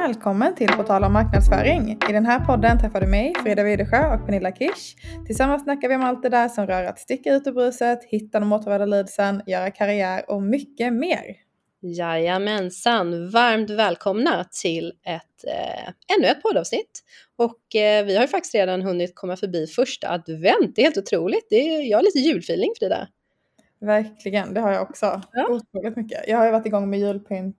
Välkommen till På tal om marknadsföring. I den här podden träffar du mig, Frida Widesjö och Pernilla Kish. Tillsammans snackar vi om allt det där som rör att sticka ut ur bruset, hitta de återvärda leadsen, göra karriär och mycket mer. Jajamensan, varmt välkomna till ännu ett poddavsnitt. Och vi har ju faktiskt redan hunnit komma förbi första advent. Det är helt otroligt. Jag har lite julfeeling för det där. Verkligen, det har jag också. Ja. Otroligt mycket. Jag har ju varit igång med julpynt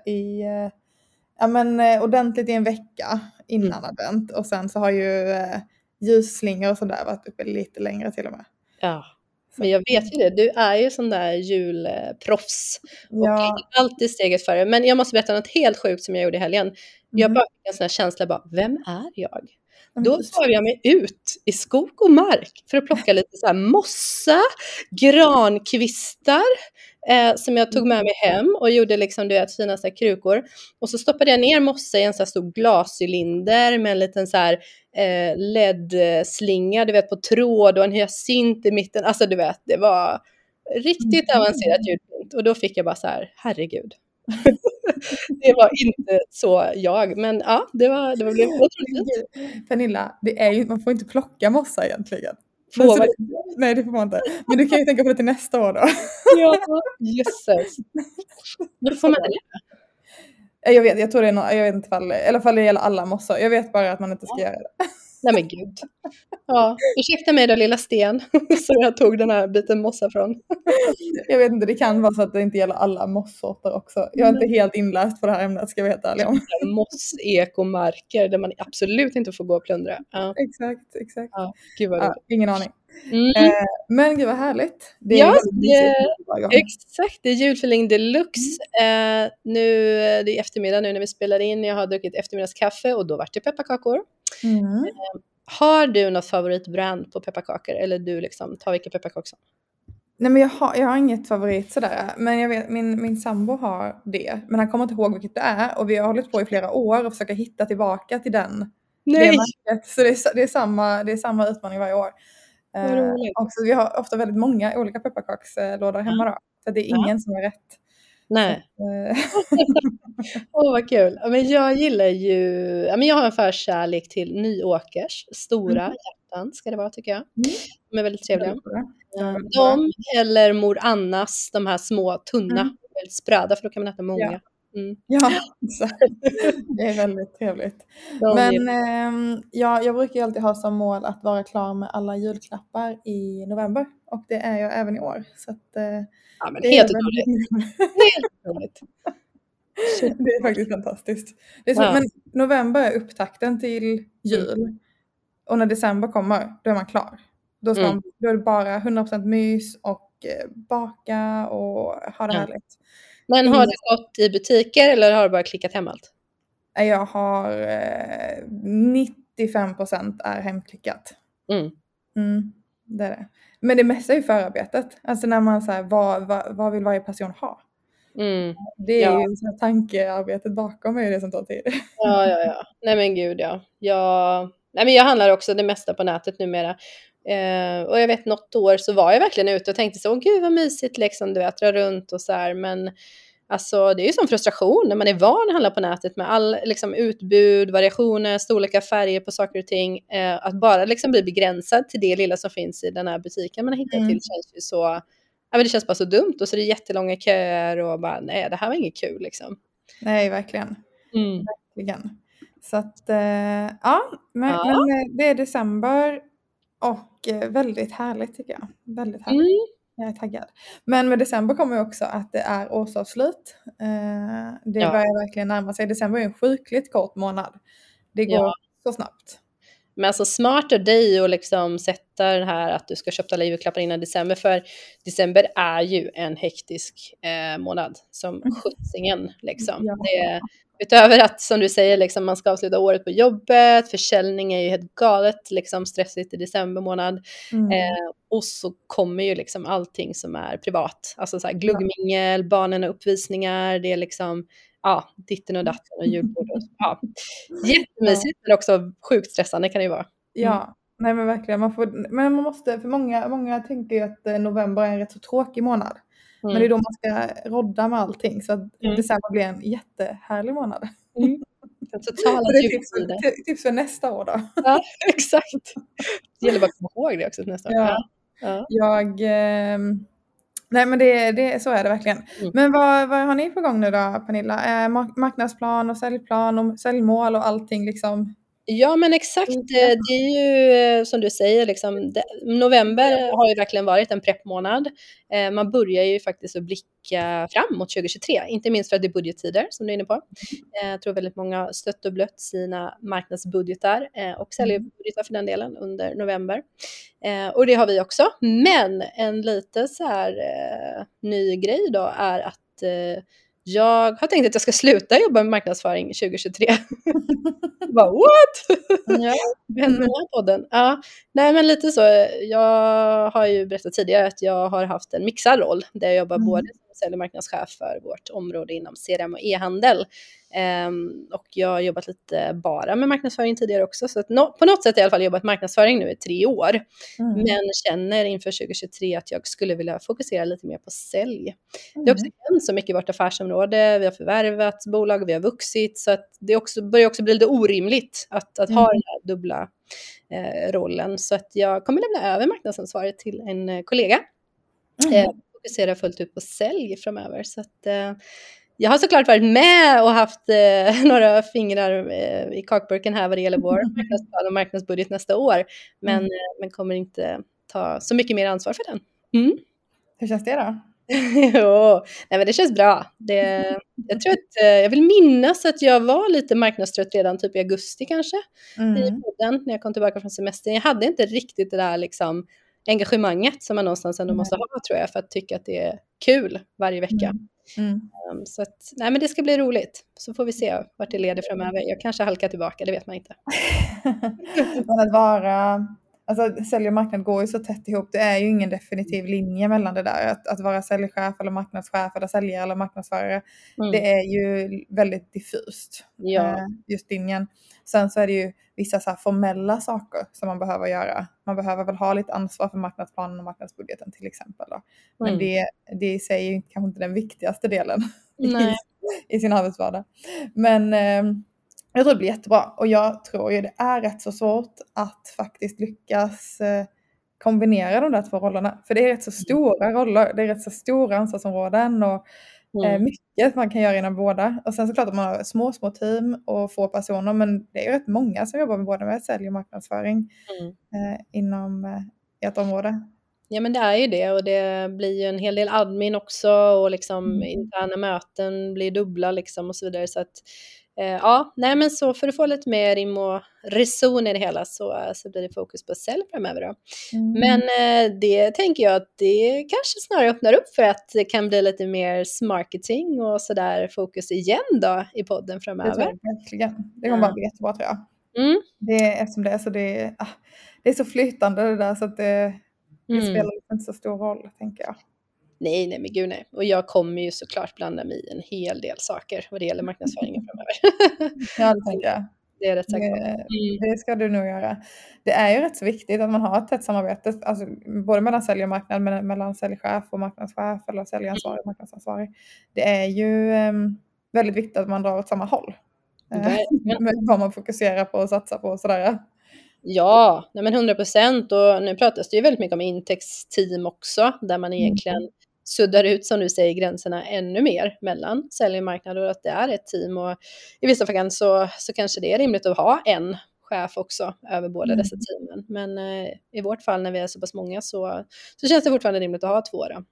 ordentligt i en vecka innan advent. Och sen så har ju ljusslingor och sådär varit uppe lite längre till och med. Ja, men jag vet ju det. Du är ju sån där julproffs. Och alltid steget före. Men jag måste berätta något helt sjukt som jag gjorde i helgen. Jag bara fick en sån här känsla, vem är jag? Då tar jag mig ut i skog och mark för att plocka lite så här mossa, grankvistar som jag tog med mig hem och gjorde liksom fina så här krukor. Och så stoppade jag ner mossa i en så här stor glascylinder med en liten så här LED-slinga, på tråd och en hyacint i mitten. Alltså det var riktigt avancerat ljudpunkt. Och då fick jag bara så här, herregud. Det var inte så jag, men ja, det blev otroligt. Pernilla, man får inte plocka mossa egentligen. Nej, det får man inte. Men du kan ju tänka på det till nästa år då. Ja, jösses. Då får man det. Jag vet inte i alla fall det gäller alla mossor. Jag vet bara att man inte ska göra det. Nej men gud. Ja, ursäkta mig då lilla sten. Så jag tog den här biten mossa från. Jag vet inte, det kan vara så att det inte gäller alla mossorter också. Jag är inte helt inläst på det här ämnet, ska jag vara helt ärlig om. Mossekomarker där man absolut inte får gå och plundra. Ja. Exakt. Ja, gud vad roligt. Ingen aning. Men gud vad härligt. Exakt, det är julfeeling deluxe. Det är eftermiddag nu när vi spelar in. Jag har druckit eftermiddagskaffe och då vart det pepparkakor. Har du något favoritbrand på pepparkakor? Eller du tar vilka pepparkakor som? Nej, men jag har inget favorit sådär. Men jag vet, min sambo har det. Men han kommer inte ihåg vilket det är. Och vi har hållit på i flera år och försöka hitta tillbaka till den. Nej! Så det är samma utmaning varje år. Och så vi har ofta väldigt många olika pepparkakslådor hemma då. Så det är ingen som är rätt. Nej. Vad kul. Men jag gillar jag har en förkärlek till Nyåkers. Stora hjärtan ska det vara, tycker jag. De är väldigt trevliga. De eller Mor Annas, de här små tunna, väldigt spröda, för då kan man äta många. Ja, det är väldigt trevligt. Jag brukar alltid ha som mål att vara klar med alla julklappar i november. Och det är jag även i år. Så att, men det är helt otroligt. Det är faktiskt fantastiskt. Det är så, men november är upptakten till jul. Och när december kommer, då är man klar. Då är det bara 100% mys och baka och ha det härligt. Men har du gått i butiker eller har du bara klickat hem allt? Jag har 95% är hemklickat. Det är det. Men det mesta är ju förarbetet. Alltså när man säger vad vill varje person ha? Det är ju så tankearbetet bakom är det som tar tid. Ja. Nej men gud jag handlar också det mesta på nätet numera. Och jag vet något år så var jag verkligen ute och tänkte så, gud vad mysigt liksom, dra runt och så här, men alltså det är ju som frustration när man är van att handla på nätet med all utbud, variationer, storlekar, färger på saker och ting, att bara bli begränsad till det lilla som finns i den här butiken man har hittat till känns ju så, det känns bara så dumt, och så är det jättelånga köer och bara, nej det här var inget kul liksom. Nej, verkligen. Verkligen. Så att, men det är december och väldigt härligt tycker jag. Väldigt härligt. Jag är taggad. Men med december kommer också att det är årsavslut. Det börjar verkligen närma sig. December är en sjukligt kort månad. Det går så snabbt. Men alltså smart av dig att sätta det här att du ska köpa alla julklappar innan december. För december är ju en hektisk månad som skjutsingen utöver att, som du säger, man ska avsluta året på jobbet. Försäljning är ju helt galet, stressigt i december månad. Och så kommer ju allting som är privat. Alltså så här gluggmingel, barnen och uppvisningar. Det är ditten och datten och julbord. Jättemysigt, men också sjukt stressande kan det ju vara. Ja, nej men verkligen. Man måste, för många tänker ju att november är en rätt så tråkig månad. Men det är då man ska rodda med allting. Så att december blir en jättehärlig månad. Totala tips för nästa år då. Ja, exakt. Det gäller bara att komma ihåg det också nästa år. Ja. Nej men det så är det verkligen. Men vad har ni på gång nu då, Pernilla? Marknadsplan och säljplan och säljmål och allting liksom? Ja men exakt, det är ju som du säger liksom, november har ju verkligen varit en preppmånad. Man börjar ju faktiskt att blicka fram mot 2023, inte minst för att det är budgettider som du är inne på. Jag tror väldigt många har stött och blött sina marknadsbudgetar och säljbudgetar för den delen under november. Och det har vi också, men en lite så här ny grej då är att jag har tänkt att jag ska sluta jobba med marknadsföring 2023. Bara, what? Den här podden. Ja, nej men lite så. Jag har ju berättat tidigare att jag har haft en mixad roll där jag jobbar både som sälj- och marknadschef för vårt område inom CRM och e-handel. Och jag har jobbat lite bara med marknadsföring tidigare också. Så att på något sätt i alla fall jobbat marknadsföring nu i 3 år. Men känner inför 2023 att jag skulle vilja fokusera lite mer på sälj. Det har också hänt så mycket i vårt affärsområde. Vi har förvärvat bolag, vi har vuxit. Så att det börjar också bli lite orimligt att ha den här dubbla rollen. Så att jag kommer lämna över marknadsansvaret till en kollega. Fokusera fullt ut på sälj framöver. Så att jag har såklart varit med och haft några fingrar i kakburken här vad det gäller vår marknadsplan och marknadsbudget nästa år. Men kommer inte ta så mycket mer ansvar för den. Hur känns det då? Jo, nej men det känns bra. Jag tror att jag vill minnas att jag var lite marknadstrött redan typ i augusti kanske i podden när jag kom tillbaka från semestern. Jag hade inte riktigt det där liksom engagemanget som man någonstans ändå måste ha tror jag för att tycka att det är kul varje vecka. Så att, nej men det ska bli roligt. Så får vi se vart det leder framöver. Jag kanske halkar tillbaka, det vet man inte. Men att vara, alltså sälj och marknad går ju så tätt ihop. Det är ju ingen definitiv linje mellan det där. Att vara säljchef eller marknadschef eller säljare eller marknadsförare. Det är ju väldigt diffust. Just linjen. Sen så är det ju vissa så här formella saker som man behöver göra. Man behöver väl ha lite ansvar för marknadsplanen och marknadsbudgeten till exempel. Då. Men det i sig är ju kanske inte den viktigaste delen i sin arbetsvardag. Men jag tror det blir jättebra. Och jag tror ju det är rätt så svårt att faktiskt lyckas kombinera de där 2 rollerna. För det är rätt så stora roller. Det är rätt så stora ansvarsområden och mycket man kan göra inom båda. Och sen såklart att man har små team och få personer. Men det är ju rätt många som jobbar med både med sälj och marknadsföring inom ett område. Ja men det är ju det och det blir ju en hel del admin också och liksom interna möten blir dubbla liksom och så vidare så att nej men så för att få lite mer rim och reson i det hela så blir det fokus på sälj framöver då. Men det tänker jag att det kanske snarare öppnar upp för att det kan bli lite mer marketing och sådär fokus igen då i podden framöver. Det tror jag verkligen. Det kommer bara bli jättebra tror jag. Eftersom det är så det är så flytande det där så att det spelar inte så stor roll tänker jag. Nej men gud nej. Och jag kommer ju såklart blanda mig i en hel del saker vad det gäller marknadsföringen framöver. Ja, det tänker jag. Det är rätt säkert. Det ska du nog göra. Det är ju rätt så viktigt att man har ett tätt samarbete. Alltså, både mellan sälj och marknad, mellan säljchef och marknadschef eller säljansvarig och marknadsansvarig. Det är ju väldigt viktigt att man drar åt samma håll. Med vad man fokuserar på och satsar på och sådär. Ja, nej men 100%. Och nu pratas det ju väldigt mycket om intäktsteam också. Där man egentligen suddar ut, som du säger, gränserna ännu mer mellan sälj och marknad. Och att det är ett team. Och i vissa fall så kanske det är rimligt att ha en chef också över båda dessa teamen. Men i vårt fall när vi är så pass många så känns det fortfarande rimligt att ha 2 då.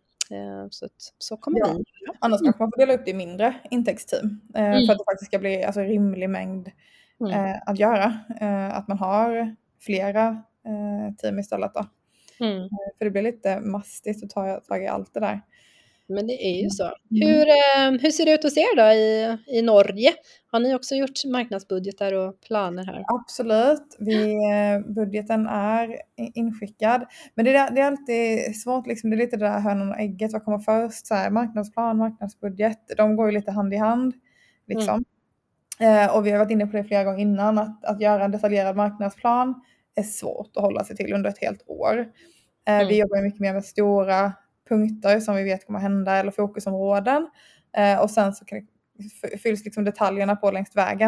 Så kommer vi. Annars kanske man får dela upp det i mindre intäktsteam. För att det faktiskt ska bli alltså, rimlig mängd att göra. Att man har flera team istället då. För det blir lite mastigt att ta tag i allt det där. Men det är ju så. Hur ser det ut hos er då i Norge? Har ni också gjort marknadsbudgetar och planer här? Absolut. Budgeten är inskickad. Men det är alltid svårt. Liksom, det är lite det där hönan och ägget. Vad kommer först? Så här, marknadsplan, marknadsbudget. De går ju lite hand i hand. Liksom. Och vi har varit inne på det flera gånger innan. Att göra en detaljerad marknadsplan är svårt att hålla sig till under ett helt år. Vi jobbar mycket mer med stora punkter som vi vet kommer hända eller fokusområden. Och sen så fylls liksom detaljerna på längs vägen.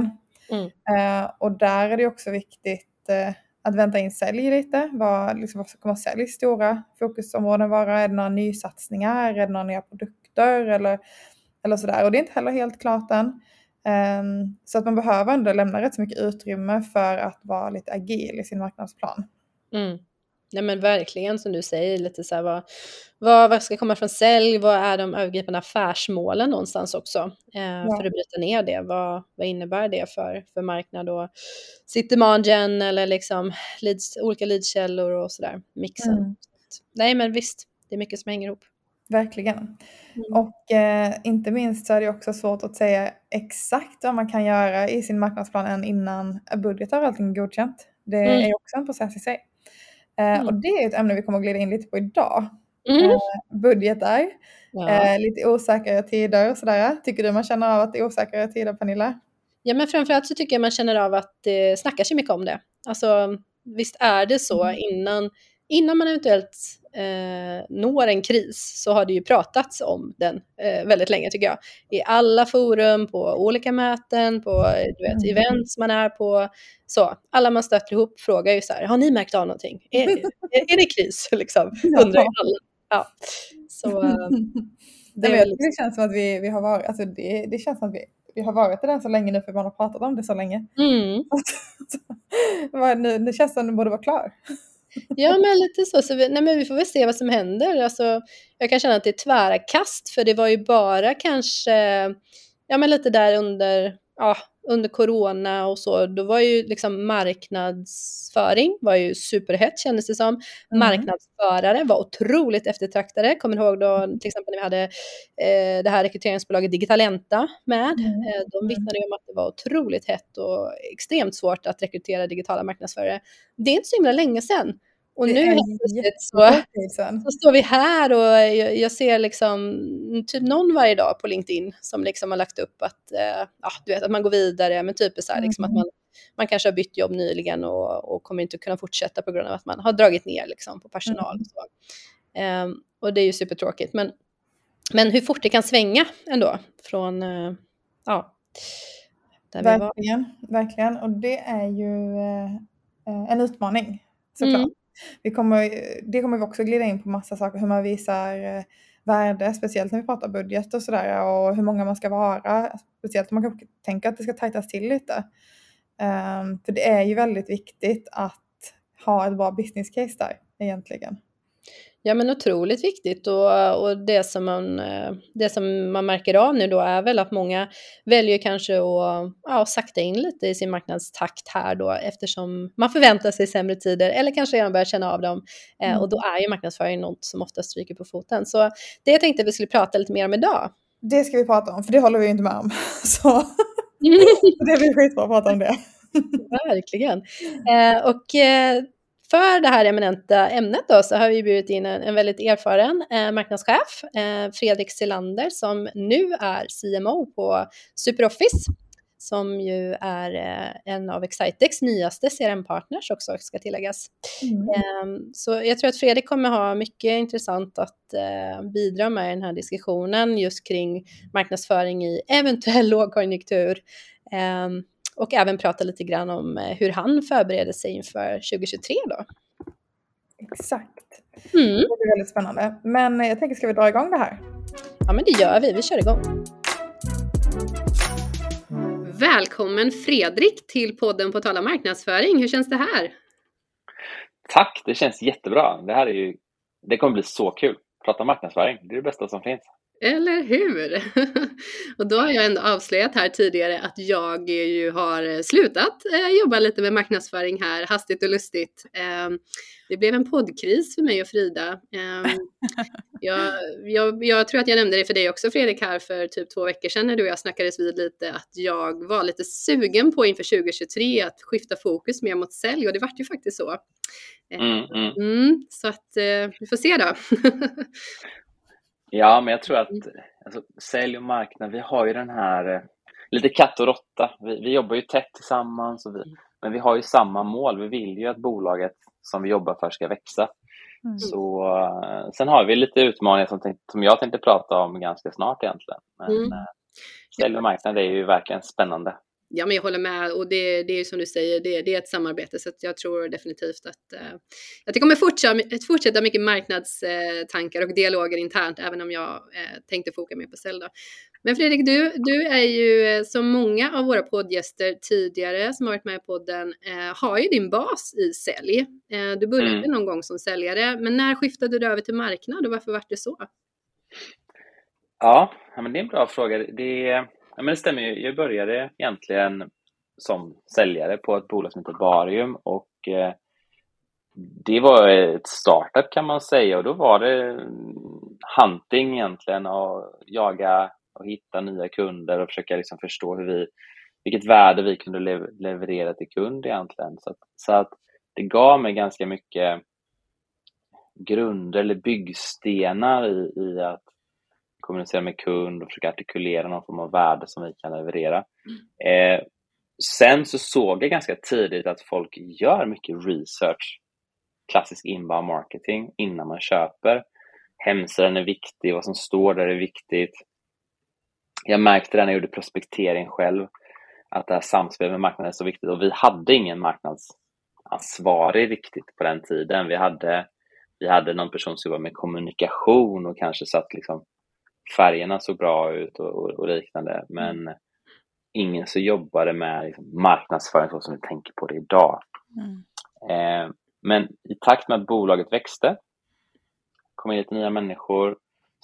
Och där är det också viktigt att vänta in sälj lite. Vad kommer sälj stora fokusområden vara? Är det några nysatsningar? Är det några nya produkter? Eller sådär. Och det är inte heller helt klart än. Så att man behöver ändå lämna rätt så mycket utrymme för att vara lite agil i sin marknadsplan. Nej men verkligen, som du säger, lite så här, vad ska komma från sälj, vad är de övergripande affärsmålen någonstans också, för att bryta ner det, vad innebär det för marknad och city margin eller liksom olika leadkällor och sådär, mixen. Nej men visst, det är mycket som hänger ihop. Verkligen. Och inte minst så är det också svårt att säga exakt vad man kan göra i sin marknadsplan än innan budgetar och allting godkänt. Det är också en process i sig. Och det är ett ämne vi kommer att glida in lite på idag. Budgetar, lite osäkra tider och sådär. Tycker du man känner av att det är osäkra tider, Pernilla? Ja, men framförallt så tycker jag man känner av att det snackas ju mycket om det. Alltså visst är det så, innan man eventuellt når en kris så har det ju pratats om den väldigt länge tycker jag. I alla forum, på olika möten, på events man är på. Så alla man stöter ihop frågar ju så här, har ni märkt av någonting? Är det kris liksom? Undrar ju alla. Ja. Så, det känns som att vi har varit, alltså det känns som att vi har varit i den så länge nu för man har pratat om det så länge. Nu känns det som att den borde vara klar. Ja, men lite så men vi får väl se vad som händer. Alltså, jag kan känna att det är tvära kast, för det var ju bara kanske lite där under corona och så, då var ju liksom marknadsföring var ju superhett kändes det som. Marknadsförare var otroligt eftertraktade. Kommer ihåg då till exempel när vi hade det här rekryteringsbolaget Digitalenta med. De vittnade ju om att det var otroligt hett och extremt svårt att rekrytera digitala marknadsförare. Det är inte så himla länge sedan. Och nu så står vi här och jag ser liksom typ någon varje dag på LinkedIn som liksom har lagt upp att att man går vidare, men typ så här liksom att man kanske har bytt jobb nyligen och kommer inte kunna fortsätta på grund av att man har dragit ner liksom på personal och så. Och det är ju supertråkigt, men hur fort det kan svänga ändå från där verkligen, och det är ju en utmaning såklart. Det kommer vi också glida in på massa saker, hur man visar värde, speciellt när vi pratar budget och sådär, och hur många man ska vara, speciellt om man kan tänka att det ska tajtas till lite. För det är ju väldigt viktigt att ha ett bra business case där egentligen. Ja, men otroligt viktigt, och det som man märker av nu då är väl att många väljer kanske att sakta in lite i sin marknadstakt här då, eftersom man förväntar sig sämre tider eller kanske redan börjar känna av dem, och då är ju marknadsföring något som ofta stryker på foten. Så det jag tänkte vi skulle prata lite mer om idag. Det ska vi prata om, för det håller vi inte med om. Så det blir skitbra att prata om det. Verkligen. För det här eminenta ämnet då, så har vi bjudit in en väldigt erfaren marknadschef, Fredrik Selander, som nu är CMO på SuperOffice, som ju är en av Excitex nyaste CRM-partners också, ska tilläggas. Så jag tror att Fredrik kommer ha mycket intressant att bidra med i den här diskussionen just kring marknadsföring i eventuell lågkonjunktur. Och även prata lite grann om hur han förbereder sig inför 2023 då. Exakt. Det är väldigt spännande. Men jag tänker, ska vi dra igång det här? Ja, men det gör vi. Vi kör igång. Välkommen Fredrik till podden På tala marknadsföring. Hur känns det här? Tack, det känns jättebra. Det kommer bli så kul. Prata marknadsföring, det är det bästa som finns. Eller hur? Och då har jag ändå avslöjat här tidigare att jag ju har slutat jobba lite med marknadsföring här, hastigt och lustigt. Det blev en poddkris för mig och Frida. Jag tror att jag nämnde det för dig också, Fredrik, här för typ 2 veckor sedan när du och jag snackades vid lite, att jag var lite sugen på inför 2023 att skifta fokus mer mot sälj, och det vart ju faktiskt så. Så att vi får se då. Ja, men jag tror att sälj och marknad, vi har ju den här lite katt och råtta. Vi jobbar ju tätt tillsammans, men vi har ju samma mål. Vi vill ju att bolaget som vi jobbar för ska växa. Så sen har vi lite utmaningar som jag tänkte prata om ganska snart egentligen. Men sälj och marknad är ju verkligen spännande. Ja, men jag håller med, och det är som du säger, det är ett samarbete, så att jag tror definitivt att det kommer fortsätta mycket marknadstankar och dialoger internt, även om jag tänkte foka mer på sälj då. Men Fredrik, du är ju som många av våra poddgäster tidigare som har varit med i podden, har ju din bas i sälj. Du började någon gång som säljare, men när skiftade du över till marknad och varför var det så? Ja, men det är en bra fråga. Men det stämmer ju. Jag började egentligen som säljare på ett bolag som heter Barium, och det var ett startup kan man säga, och då var det hunting egentligen, och jaga och hitta nya kunder och försöka liksom förstå vilket värde vi kunde leverera till kund egentligen. Så att det gav mig ganska mycket grunder eller byggstenar i att kommunicera med kund och försöka artikulera någon form av värde som vi kan leverera. Sen så såg jag ganska tidigt att folk gör mycket research, klassisk inbound marketing, innan man köper. Hemsidan är viktig, vad som står där är viktigt. Jag märkte det när jag gjorde prospektering själv, att det här samspelet med marknaden är så viktigt, och vi hade ingen marknadsansvarig riktigt på den tiden. Vi hade någon person som jobbade med kommunikation och kanske satt liksom färgerna såg bra ut och liknande, men ingen som jobbade med liksom marknadsföring så som vi tänker på det idag. Men i takt med att bolaget växte, kom in lite nya människor,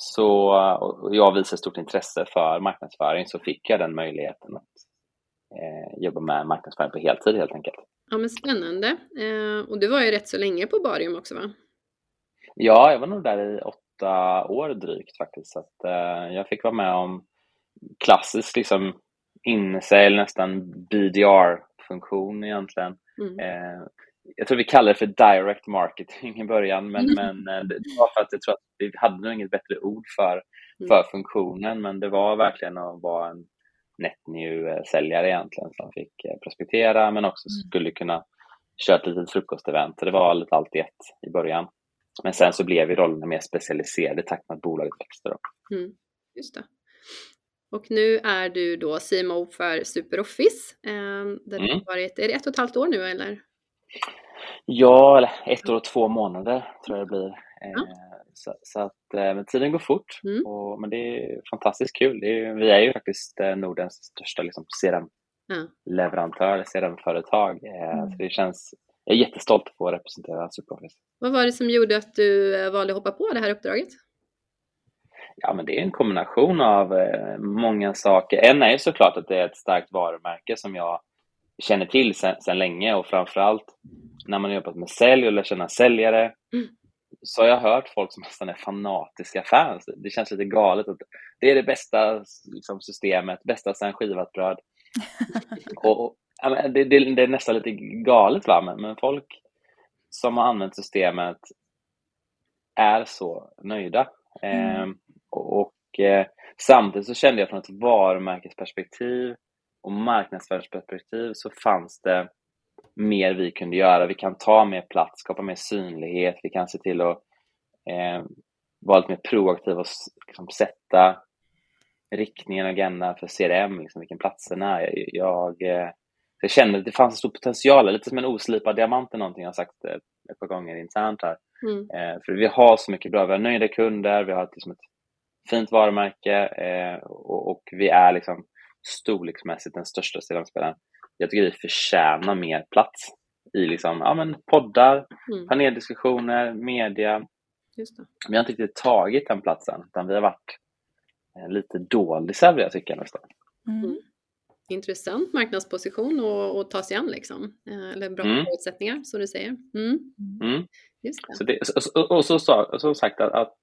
och jag visade stort intresse för marknadsföring, så fick jag den möjligheten att jobba med marknadsföring på heltid helt enkelt. Ja, men spännande. Och du var ju rätt så länge på Barium också, va? Ja, jag var nog där i 8 år drygt faktiskt. Så att, jag fick vara med om klassisk liksom insälj, nästan BDR-funktion egentligen. Jag tror vi kallar det för direct marketing i början, men det var för att jag tror att vi hade nog inget bättre ord för funktionen, men det var verkligen att vara en net new-säljare egentligen som fick prospektera, men också skulle kunna köra ett litet frukostevent. Det var lite allt i ett i början. Men sen så blev vi rollerna mer specialiserade i takt med att bolaget växte då. Just det. Och nu är du då CMO för SuperOffice. Där du har varit, är det 1,5 år nu eller? Ja, eller 1 år och 2 månader tror jag det blir. Så att, men tiden går fort. Men det är fantastiskt kul. Vi är ju faktiskt Nordens största liksom, CRM-leverantör, CRM-företag. Så det känns... Jag är jättestolt på att representera SuperOffice. Vad var det som gjorde att du valde att hoppa på det här uppdraget? Ja, men det är en kombination av många saker. En är ju såklart att det är ett starkt varumärke som jag känner till sedan länge, och framförallt när man har jobbat med sälj och lär känna säljare så har jag hört folk som nästan är fanatiska fans. Det känns lite galet att det är det bästa liksom, systemet, bästa sen skivat bröd. och det är nästan lite galet, va? Men folk som har använt systemet är så nöjda. Samtidigt så kände jag från ett varumärkesperspektiv och marknadsföringsperspektiv så fanns det mer vi kunde göra. Vi kan ta mer plats, skapa mer synlighet. Vi kan se till att vara lite mer proaktiva och liksom, sätta riktningen och agendan för CRM, liksom, vilken platsen är. Jag kände att det fanns en stor potential, lite som en oslipad diamant, någonting jag har sagt ett par gånger internt här. För vi har så mycket bra, vi har nöjda kunder, vi har liksom ett fint varumärke och vi är liksom storleksmässigt den största CRM-spelaren. Jag tycker vi förtjänar mer plats i liksom, poddar, paneldiskussioner, media. Just det. Vi har inte riktigt tagit den platsen, utan vi har varit lite dåliga, jag tycker nästan. Intressant marknadsposition att ta sig an liksom. Eller bra förutsättningar, som du säger. Just det. Så som sagt att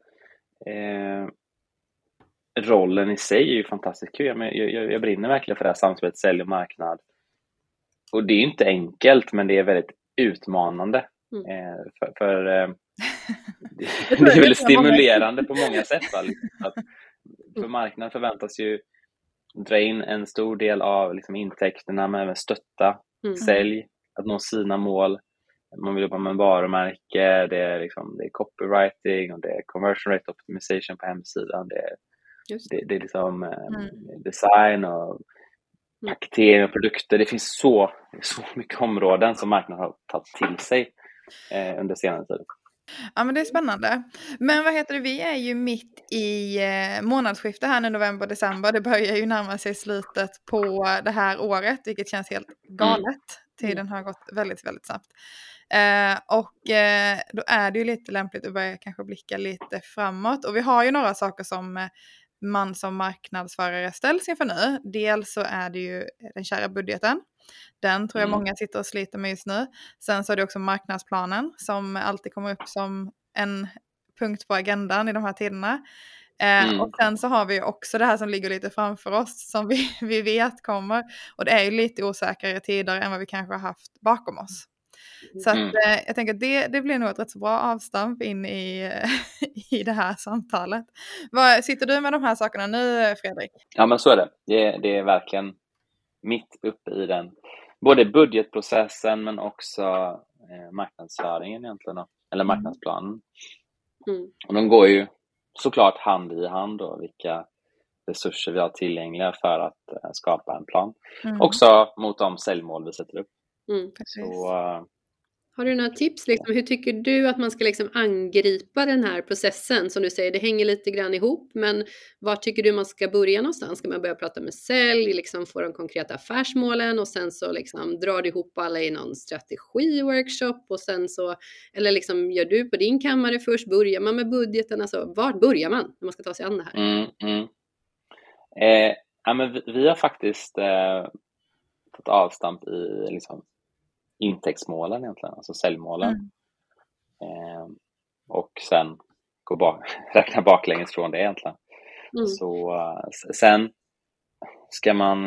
rollen i sig är ju fantastiskt kul. Jag brinner verkligen för det här samspelet sälj och marknad. Och det är inte enkelt, men det är väldigt utmanande. För det är väldigt stimulerande på många sätt. För marknaden förväntas ju dra in en stor del av liksom, intäkterna, men även stötta sälj, att nå sina mål. Man vill jobba med varumärke, det är copywriting och det är conversion rate optimization på hemsidan. Det är liksom design och paketering och produkter. Det finns så mycket områden som marknaden har tagit till sig under senare tid. Ja, men det är spännande. Men vad heter det, vi är ju mitt i månadsskifte här nu, november, december. Det börjar ju närma sig slutet på det här året, vilket känns helt galet. Tiden har gått väldigt, väldigt snabbt. Då är det ju lite lämpligt att börja kanske blicka lite framåt. Och vi har ju några saker som man som marknadsförare ställs inför nu. Dels så är det ju den kära budgeten. Den tror jag många sitter och sliter med just nu. Sen så är det också marknadsplanen som alltid kommer upp som en punkt på agendan i de här tiderna. Och sen så har vi också det här som ligger lite framför oss som vi vet kommer. Och det är ju lite osäkrare tider än vad vi kanske har haft bakom oss. Så att, jag tänker att det blir nog ett rätt så bra avstamp in i det här samtalet. Sitter du med de här sakerna nu, Fredrik? Ja, men så är det. Det är verkligen mitt uppe i den. Både budgetprocessen men också marknadsföringen egentligen. Eller marknadsplanen. Och de går ju såklart hand i hand då, vilka resurser vi har tillgängliga för att skapa en plan. Också mot de säljmål vi sätter upp. Så, har du några tips? Liksom, hur tycker du att man ska liksom angripa den här processen? Som du säger, det hänger lite grann ihop. Men var tycker du man ska börja någonstans? Ska man börja prata med sälj, liksom få de konkreta affärsmålen och sen så liksom drar du ihop alla i någon strategiworkshop och sen så, eller liksom gör du på din kammare först? Börjar man med budgeten? Alltså, vart börjar man när man ska ta sig an det här? Ja, men vi har faktiskt fått avstamp i liksom intäktsmålen egentligen, alltså säljmålen. Och sen räkna baklänges från det egentligen. Så sen ska man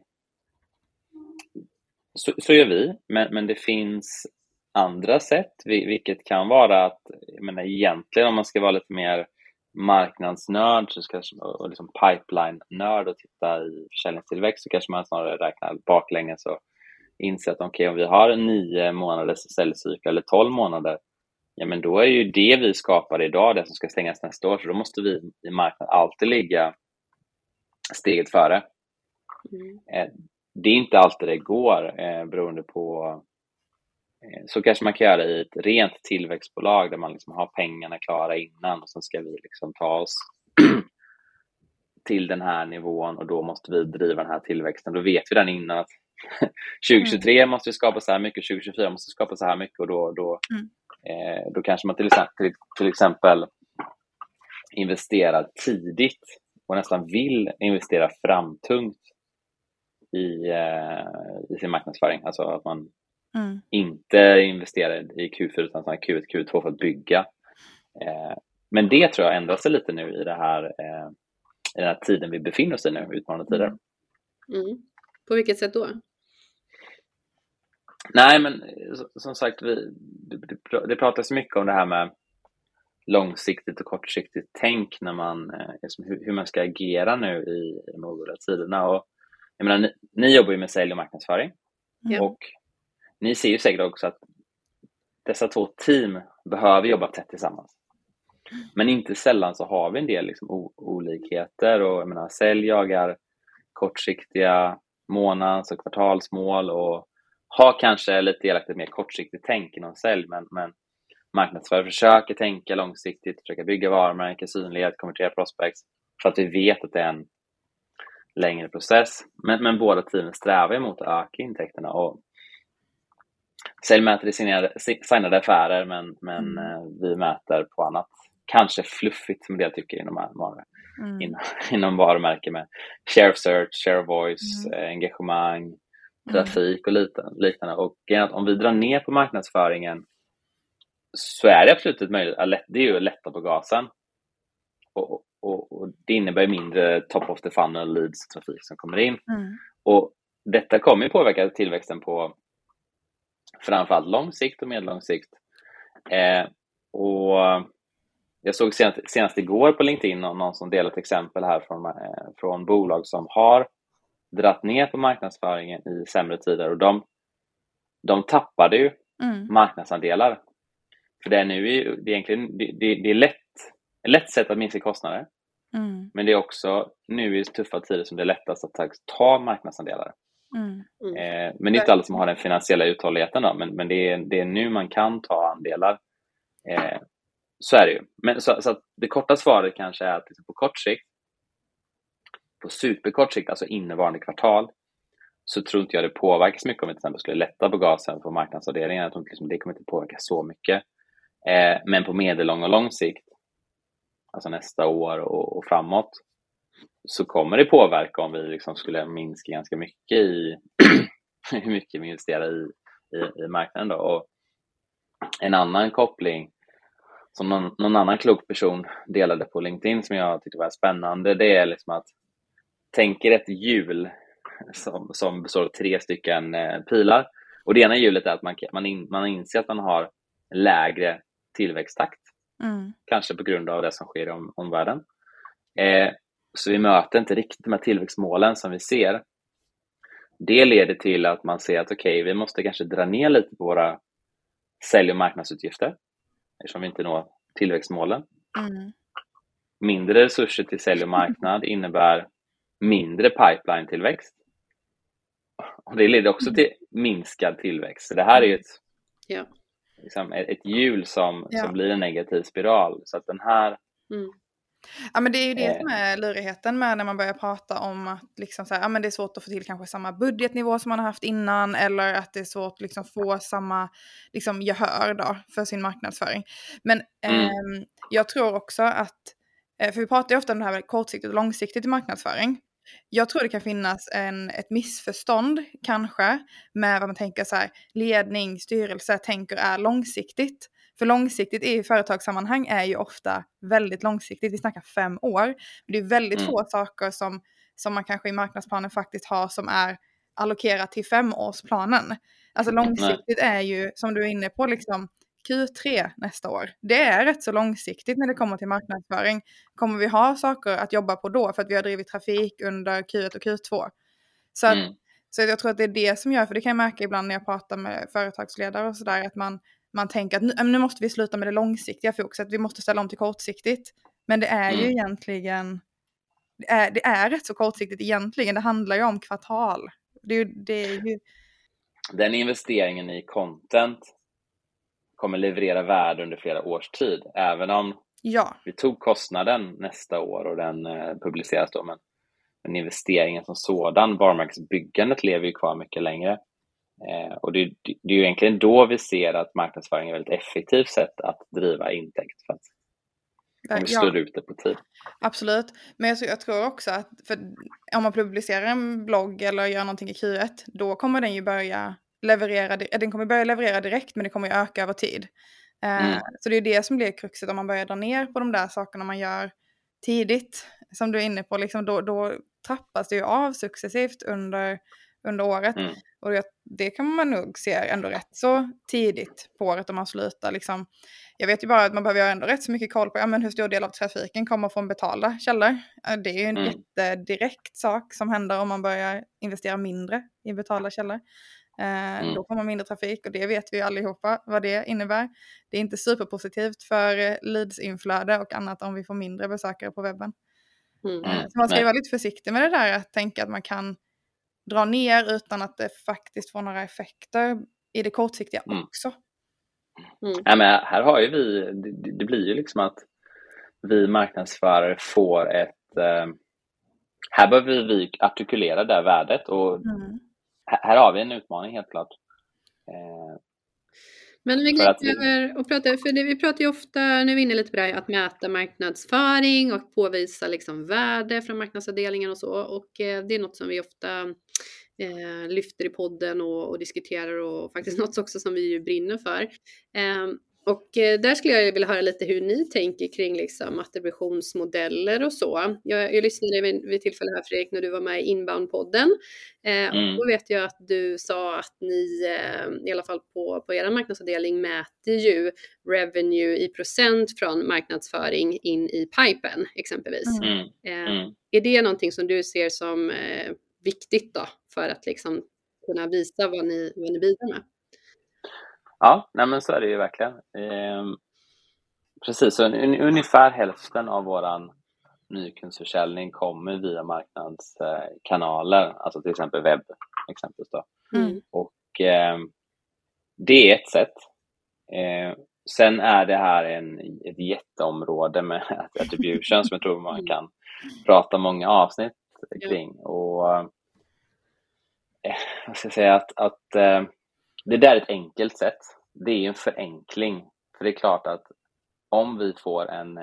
så gör vi, men det finns andra sätt, vilket kan vara att, jag menar, egentligen om man ska vara lite mer marknadsnörd så ska, och liksom pipeline-nörd och titta i försäljningstillväxt, så kanske man snarare räknar baklänges och inser att om vi har 9 månaders säljcykel eller 12 månader, ja men då är ju det vi skapar idag det som ska stängas nästa år, så då måste vi i marknaden alltid ligga steget före. Det är inte alltid det går, beroende på, så kanske man kan göra i ett rent tillväxtbolag där man liksom har pengarna klara innan och sen ska vi liksom ta oss till den här nivån och då måste vi driva den här tillväxten. Då vet vi den innan att 2023 måste vi skapa så här mycket, 2024 måste vi skapa så här mycket, och då kanske man till exempel investerar tidigt och nästan vill investera framtungt i sin marknadsföring. Alltså att man inte investerar i Q4 utan Q1, Q2 för att bygga. Men det tror jag ändrar sig lite nu i den här tiden vi befinner oss i nu, utmanande tider. På vilket sätt då? Nej, men som sagt, det pratas mycket om det här med långsiktigt och kortsiktigt tänk när man, hur man ska agera nu i de oroliga tiderna. Och jag menar, ni jobbar ju med sälj och marknadsföring. Och ni ser ju säkert också att dessa 2 team behöver jobba tätt tillsammans. Men inte sällan så har vi en del liksom olikheter, och jag menar, sälj jagar kortsiktiga månads- och kvartalsmål och har kanske lite delaktigt mer kortsiktigt tänk inom sälj, men marknadsförare försöker tänka långsiktigt, försöka bygga varumärken, synlighet, konvertera prospects, för att vi vet att det är en längre process. Men båda teamen strävar emot att öka intäkterna, och sälj mäter i signade affärer, men vi mäter på annat, kanske fluffigt som det jag tycker inom varumärken, med share of search, share of voice, engagemang, trafik och liknande. Och om vi drar ner på marknadsföringen så är det absolut ett möjligt, det är ju att lätta på gasen, och det innebär mindre top of the funnel leads trafik som kommer in, och detta kommer ju påverka tillväxten på framförallt lång sikt och medellång sikt. Och jag såg senast igår på LinkedIn någon som delade ett exempel här från bolag som har dratt ner på marknadsföringen i sämre tider, och de tappade ju marknadsandelar. För det är nu det är egentligen det är lätt sätt att minska kostnader. Men det är också nu i tuffa tider som det är lättast att ta marknadsandelar. Men det är inte alla som har den finansiella uthålligheten då, men det är nu man kan ta andelar. Så är det ju. Men så att det korta svaret kanske är att på kort sikt, på superkort sikt, alltså innevarande kvartal, så tror inte jag det påverkas mycket om vi till exempel skulle lätta på gasen på marknadsavdelningen. Jag tror inte det kommer inte påverka så mycket. Men på medellång och lång sikt, alltså nästa år och framåt, så kommer det påverka om vi liksom skulle minska ganska mycket i hur mycket vi investerar i marknaden då. Och en annan koppling som någon annan klok person delade på LinkedIn som jag tyckte var spännande, det är liksom att tänk er ett hjul som består av 3 stycken pilar. Och det ena hjulet är att man inser att man har lägre tillväxttakt. Kanske på grund av det som sker i omvärlden. Så vi möter inte riktigt de här tillväxtmålen som vi ser. Det leder till att man ser att vi måste kanske dra ner lite på våra sälj- och marknadsutgifter eftersom vi inte når tillväxtmålen. Mindre resurser till sälj och marknad innebär mindre pipeline-tillväxt. Och det leder också till minskad tillväxt. Så det här är ett hjul som blir en negativ spiral. Så att den här... Ja, men det är ju det som är lurigheten med när man börjar prata om att liksom så här, men det är svårt att få till kanske samma budgetnivå som man har haft innan, eller att det är svårt att liksom få samma liksom gehör då för sin marknadsföring. Men jag tror också att, för vi pratar ju ofta om det här med kortsiktigt och långsiktigt i marknadsföring. Jag tror det kan finnas ett missförstånd kanske med vad man tänker så här, ledning, styrelse tänker är långsiktigt. För långsiktigt i företagssammanhang är ju ofta väldigt långsiktigt. Vi snackar 5 år. Det är väldigt få saker som man kanske i marknadsplanen faktiskt har som är allokerat till 5-årsplanen. Alltså långsiktigt är ju, som du är inne på, liksom Q3 nästa år. Det är rätt så långsiktigt när det kommer till marknadsföring. Kommer vi ha saker att jobba på då för att vi har drivit trafik under Q1 och Q2? Så jag tror att det är det som gör, för det kan jag märka ibland när jag pratar med företagsledare och sådär, att man tänker att nu måste vi sluta med det långsiktiga fokuset, att vi måste ställa om till kortsiktigt. Men det är ju egentligen, det är rätt så kortsiktigt egentligen. Det handlar ju om kvartal. Det är ju... Den investeringen i content kommer leverera värde under flera års tid. Även om vi tog kostnaden nästa år och den publiceras då. Men investeringen som sådan, varumärkesbyggandet, lever ju kvar mycket längre. Och det är ju egentligen då vi ser att marknadsföring är ett väldigt effektivt sätt att driva intäkt. För att om vi slår ut det på tid. Absolut. Men jag tror också att för om man publicerar en blogg eller gör någonting i Q1, då kommer den ju börja leverera direkt, men det kommer ju öka över tid. Så det är det som blir kruxet om man börjar dra ner på de där sakerna man gör tidigt. Som du är inne på, liksom, då trappas det ju av successivt under året. Och det kan man nog se ändå rätt så tidigt på året om man slutar. Liksom. Jag vet ju bara att man behöver ändå rätt så mycket koll på hur stor del av trafiken kommer från betalda källor. Det är ju en jättedirekt sak som händer om man börjar investera mindre i betalda källor. Då får man mindre trafik, och det vet vi allihopa vad det innebär. Det är inte superpositivt för leadsinflöde och annat om vi får mindre besökare på webben. Så man ska ju vara lite försiktig med det där, att tänka att man kan dra ner utan att det faktiskt får några effekter i det kortsiktiga också. Ja, men här har ju det blir ju liksom att vi marknadsförare får här behöver vi artikulera det här värdet, och här har vi en utmaning helt klart. Men vi vi pratar ju ofta, nu är vi inne lite på det här, att mäta marknadsföring och påvisa liksom värde från marknadsavdelningen och så, och det är något som vi ofta lyfter i podden och diskuterar, och faktiskt något också som vi ju brinner för. Och där skulle jag vilja höra lite hur ni tänker kring liksom attributionsmodeller och så. Jag lyssnade vid tillfälle här, Fredrik, när du var med i Inbound-podden. Och då vet jag att du sa att ni, i alla fall på er marknadsavdelning, mäter ju revenue i procent från marknadsföring in i pipen exempelvis. Är det någonting som du ser som viktigt då, för att liksom kunna visa vad ni bidrar med? Ja, nej, men så är det ju verkligen. Precis, så ungefär hälften av våran nykundsförsäljning kommer via marknadskanaler, alltså till exempel webb exempelvis då. Och det är ett sätt. Sen är det här ett jätteområde med attribution som jag tror man kan prata många avsnitt kring. Och jag ska säga att det där är ett enkelt sätt. Det är en förenkling. För det är klart att om vi får en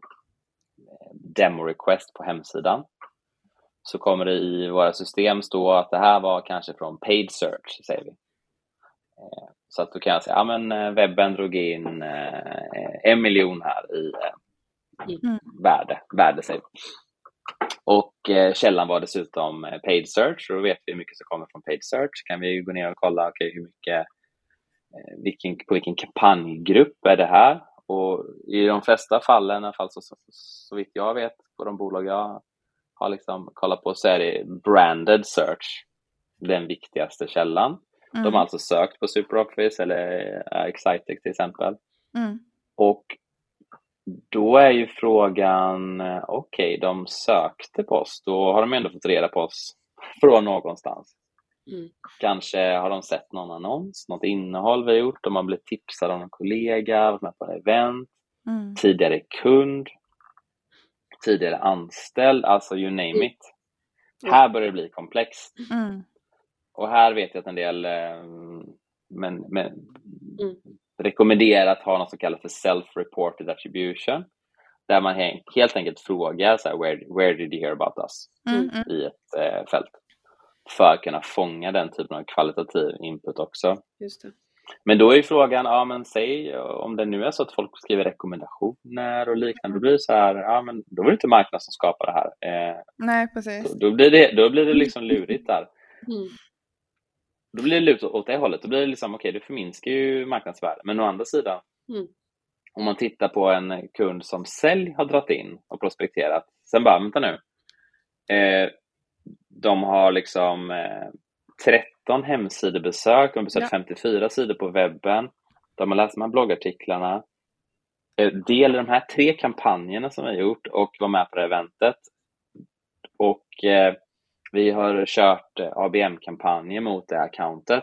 demo request på hemsidan, så kommer det i våra system stå att det här var kanske från paid search, säger vi. Så att då kan jag säga, ja men webben drog in 1 miljon här i värde säger vi. Och källan var dessutom paid search, och då vet vi hur mycket som kommer från paid search. Kan vi gå ner och kolla hur mycket, på vilken kampanjgrupp är det här. Och i de flesta fallen, i alla fall så vitt jag vet på de bolag jag har liksom kollat på, så är det branded search den viktigaste källan. De har alltså sökt på SuperOffice eller Excitec till exempel. Och då är ju frågan, okej, de sökte på oss. Då har de ändå fått reda på oss från någonstans. Kanske har de sett någon annons, något innehåll vi har gjort. De har blivit tipsade av någon kollega, varit med på ett event. Tidigare kund, tidigare anställd, alltså you name it. Här börjar det bli komplext. Och här vet jag att en del rekommenderar att ha något som kallas för self-reported attribution. Där man helt enkelt frågar så här, where did you hear about us? I ett fält. För att kunna fånga den typen av kvalitativ input också. Just det. Men då är ju frågan, ja men säg om det nu är så att folk skriver rekommendationer och liknande, då blir det så här, ja men då är det inte marknaden som skapar det här. Nej, precis. Då blir det liksom lurigt där. Då blir det lurigt åt det hållet. Då blir det liksom, okej, du förminskar ju marknadsvärde. Men å andra sidan, om man tittar på en kund som sälj har dragit in och prospekterat, sen bara, vänta nu. De har liksom 13 hemsidebesök, de har besökt 54 sidor på webben, de har läst de här bloggartiklarna, del i de här 3 kampanjerna som vi har gjort och var med på det eventet. Och vi har kört ABM-kampanjer mot det accountet.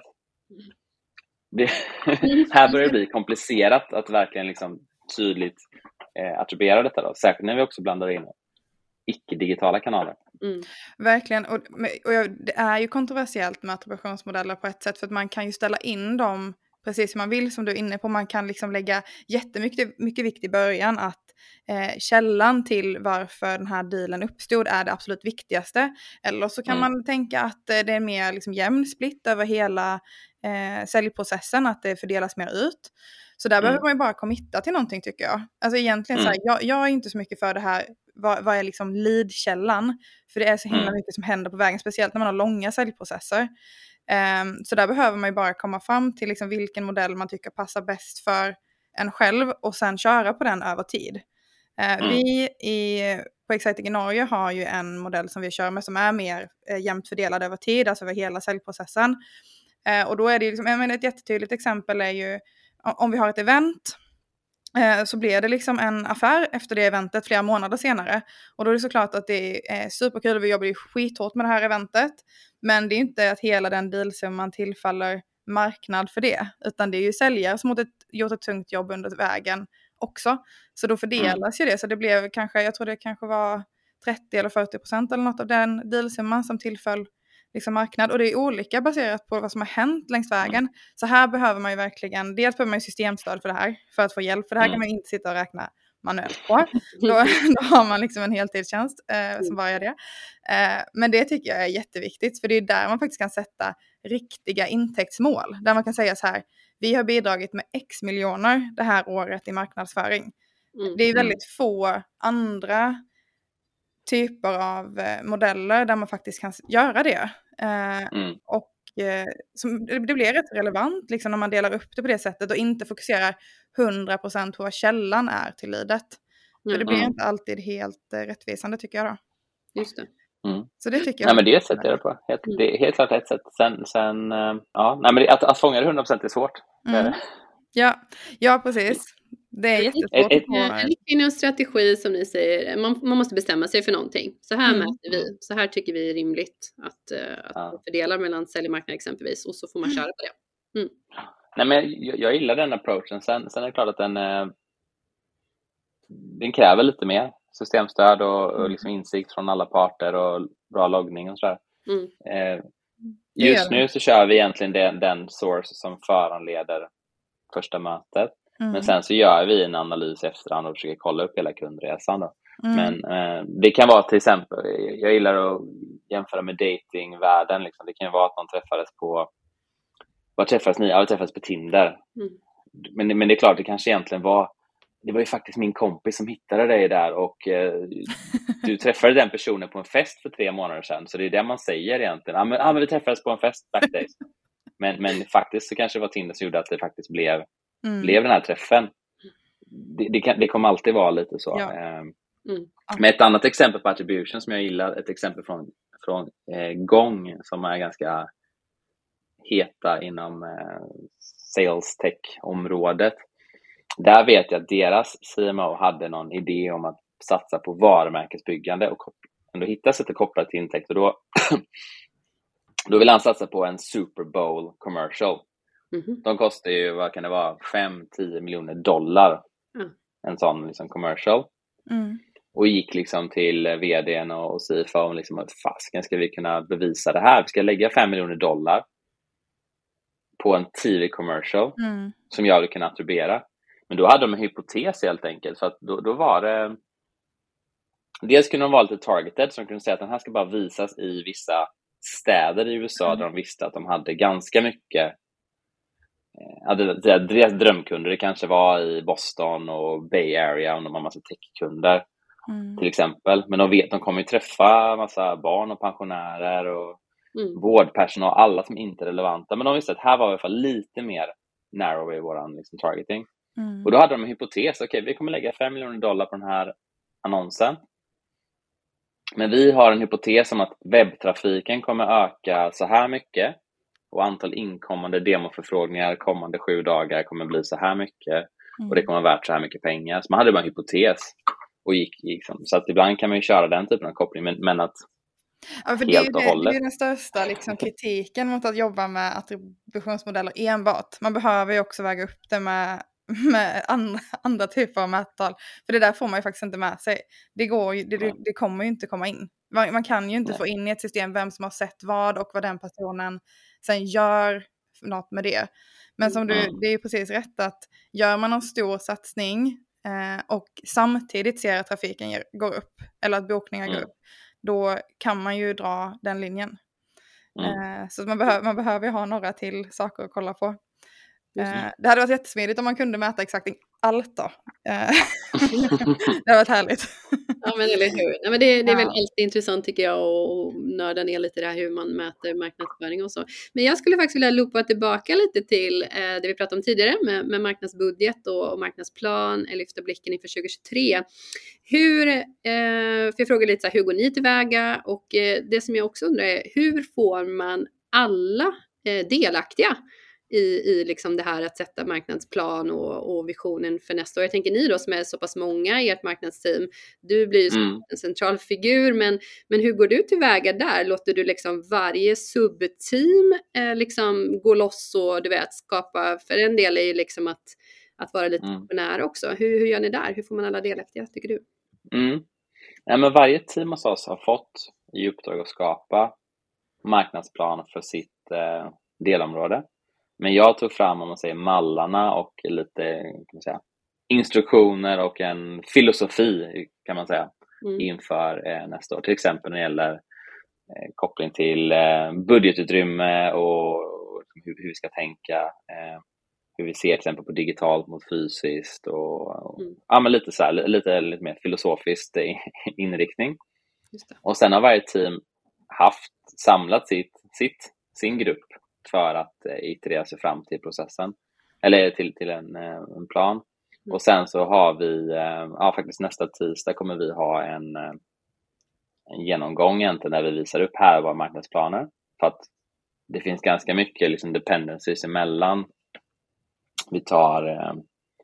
Här börjar det bli komplicerat att verkligen liksom tydligt attribuera detta då. Särskilt när vi också blandar in icke-digitala kanaler. Verkligen, och det är ju kontroversiellt med attributionsmodeller på ett sätt, för att man kan ju ställa in dem precis som man vill, som du är inne på. Man kan liksom lägga jättemycket vikt i början att källan till varför den här dealen uppstod är det absolut viktigaste. Eller så kan man tänka att det är mer liksom jämn split över hela säljprocessen, att det fördelas mer ut. Så där behöver man ju bara committa till någonting, tycker jag. Alltså egentligen så här, jag är inte så mycket för det här, vad är liksom lead-källan? För det är så himla mycket som händer på vägen, speciellt när man har långa säljprocesser. Så där behöver man ju bara komma fram till liksom vilken modell man tycker passar bäst för en själv och sen köra på den över tid. Vi på Excitec i Norge har ju en modell som vi kör med som är mer jämnt fördelad över tid, alltså över hela säljprocessen. Och då är det liksom, ett jättetydligt exempel är ju om vi har ett event, så blir det liksom en affär efter det eventet flera månader senare. Och då är det såklart att det är superkul, vi jobbar ju skithårt med det här eventet. Men det är inte att hela den dealsumman tillfaller marknad för det. Utan det är ju säljare som gjort ett tungt jobb under vägen också. Så då fördelas ju det. Så det blev kanske, jag tror det kanske var 30 eller 40% eller något av den dealsumman som tillföll liksom marknad. Och det är olika baserat på vad som har hänt längs vägen. Så här behöver man ju verkligen, dels behöver man ju systemstöd för det här, för att få hjälp. För det här kan man inte sitta och räkna manuellt på. Då har man liksom en heltidstjänst som bara gör det. Men det tycker jag är jätteviktigt, för det är där man faktiskt kan sätta riktiga intäktsmål. Där man kan säga så här, vi har bidragit med X miljoner det här året i marknadsföring. Det är väldigt få andra typer av modeller där man faktiskt kan göra det. Och det blir rätt relevant liksom, när man delar upp det på det sättet och inte fokuserar 100% på vad källan är till leadet. För det blir inte alltid helt rättvisande, tycker jag då. Just det. Så det tycker jag. Nej, men det är ett sätt att göra på. Det är helt klart ett sätt. Sen ja, nej, men att fånga det 100% är svårt. Ja, precis. Det är jättesvårt. En riktlinje och strategi som ni säger, man måste bestämma sig för någonting. Så här mäter vi, så här tycker vi är rimligt att fördela mellan sälj och marknad exempelvis, och så får man köra på det. Nej, men jag gillar den approachen. Sen är det klart att den kräver lite mer systemstöd och liksom insikt från alla parter och bra loggning och sådär. Just nu så kör vi egentligen den source som föranleder första mötet. Men sen så gör vi en analys efterhand och försöker kolla upp hela kundresan då. Men det kan vara till exempel, jag gillar att jämföra med datingvärlden liksom. Det kan ju vara att man träffades på, vad träffades ni? Ja, vi träffades på Tinder. Men det är klart, det kanske egentligen var, det var ju faktiskt min kompis som hittade dig där, och du träffade den personen på en fest för 3 månader sedan. Så det är det man säger egentligen. Men vi träffades på en fest backdays. Men faktiskt så kanske det var Tinder som gjorde att det faktiskt blev den här träffen. Det kommer alltid vara lite så. Men ett annat exempel på attribution som jag gillar, ett exempel från Gång som är ganska heta inom sales tech-området. Där vet jag att deras CMO hade någon idé om att satsa på varumärkesbyggande och ändå hitta sätt att koppla till intäkt. Och då vill han satsa på en Super Bowl commercial. De kostar ju, vad kan det vara, 5-10 miljoner dollar. En sån liksom commercial. Och gick liksom till vdn och CFO liksom, att fasken ska vi kunna bevisa det här? Vi ska lägga 5 miljoner dollar på en TV-commercial som jag hade kunnat attribuera. Men då hade de en hypotes helt enkelt. För att då var det, dels kunde de vara lite targeted, så de kunde säga att den här ska bara visas i vissa städer i USA där de visste att de hade ganska mycket, deras drömkunder. Det kanske var i Boston och Bay Area, och de har massa techkunder till exempel. Men de kommer ju träffa massa barn och pensionärer och vårdpersonal, alla som inte är relevanta. Men de visste att här var i alla fall lite mer narrow i våran liksom targeting. Och då hade de en hypotes. Okej, vi kommer lägga 5 miljoner dollar på den här annonsen. Men vi har en hypotes om att webbtrafiken kommer öka så här mycket. Och antal inkommande demoförfrågningar kommande 7 dagar kommer bli så här mycket. Och det kommer vara värt så här mycket pengar. Så man hade bara en hypotes. Och gick liksom. Så att ibland kan man ju köra den typen av koppling. Men att för det är den största liksom, kritiken mot att jobba med attributionsmodeller enbart. Man behöver ju också väga upp det med andra typer av mättal. För det där får man ju faktiskt inte med sig. Det kommer ju inte komma in. Man kan ju inte få in i ett system vem som har sett vad och vad den personen sen gör något med det. Men som det är ju precis rätt att gör man en stor satsning och samtidigt ser att trafiken går upp eller att bokningar går upp, då kan man ju dra den linjen. Så man behöver ju ha några till saker att kolla på. Det hade varit jättesmidigt om man kunde mäta exakt allt då. Det hade varit härligt. Ja, men eller hur. Ja, men det är väl alltid intressant tycker jag att nörda ner lite där hur man mäter marknadsföring och så. Men jag skulle faktiskt vilja loopa tillbaka lite till det vi pratade om tidigare med marknadsbudget och marknadsplan, eller lyfta blicken inför 2023. För jag frågar lite så här, hur går ni tillväga? Och det som jag också undrar är, hur får man alla delaktiga i liksom det här att sätta marknadsplan och visionen för nästa år. Jag tänker ni då som är så pass många i ert marknadsteam, du blir ju en central figur, men hur går du tillväga där? Låter du liksom varje subteam liksom gå loss och du vet skapa, för en del är ju liksom att vara lite nära också. Hur gör ni där? Hur får man alla delaktiga tycker du? Ja, men varje team hos oss har fått i uppdrag att skapa marknadsplan för sitt delområde. Men jag tog fram, om man säger, mallarna och lite kan man säga, instruktioner och en filosofi kan man säga inför nästa år. Till exempel när det gäller koppling till budgetutrymme och hur vi ska tänka, hur vi ser till exempel på digitalt mot fysiskt och ja, men lite så här, lite mer filosofiskt inriktning. Just det. Och sen har varje team samlat sin grupp för att iterera sig fram till processen eller till en plan. Och sen så har vi faktiskt nästa tisdag kommer vi ha en genomgång egentligen där vi visar upp här våra marknadsplaner, för att det finns ganska mycket liksom dependencies emellan. Vi tar